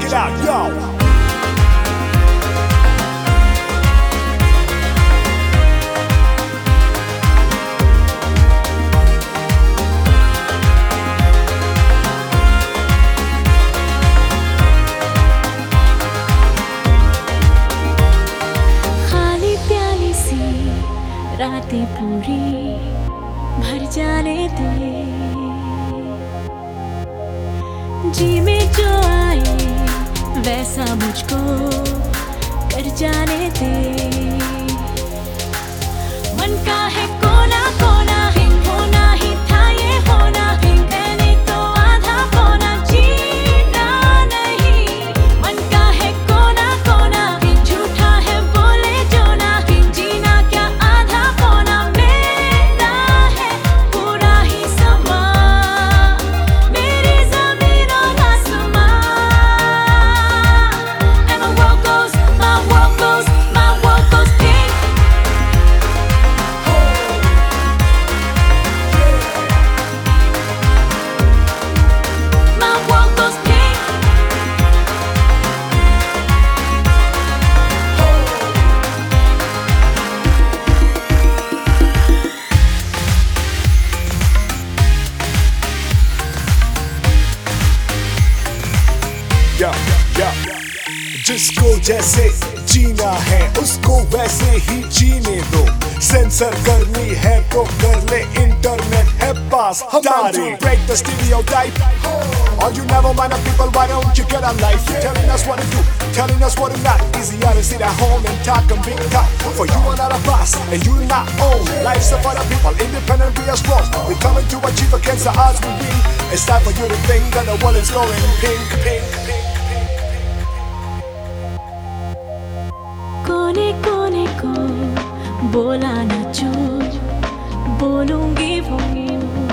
it out, yo. रातें पूरी भर जाने दे, जी में जो आए वैसा मुझको कर जाने दे। मन का है कोना कोना होना ही था ये होना, मैंने तो आधा पौना जीना नहीं। मन का है कोना कोना झूठा है बोले जो ना, जीना क्या आधा पौना मेरा है पूरा ही समा, मेरी ज़मीन और आसमां। And my world goes pink। My world goes pink। या जिसको जैसे जीना है उसको वैसे ही जीने दो, सेंसर करनी है तो कर ले, इंटरनेट है पास हमारे। Break the stereotype, or you never mind the people, why don't you get a life? Telling us what to do, telling us what to not. Easier to sit at home and talk and big talk. For you are not a boss and you not own. Life's of other people, independent we are strong. We coming to achieve against the odds we win. It's time for you to think that the world is going pink, pink, pink. कोने कोने को बोला न जो बोलूंगी वो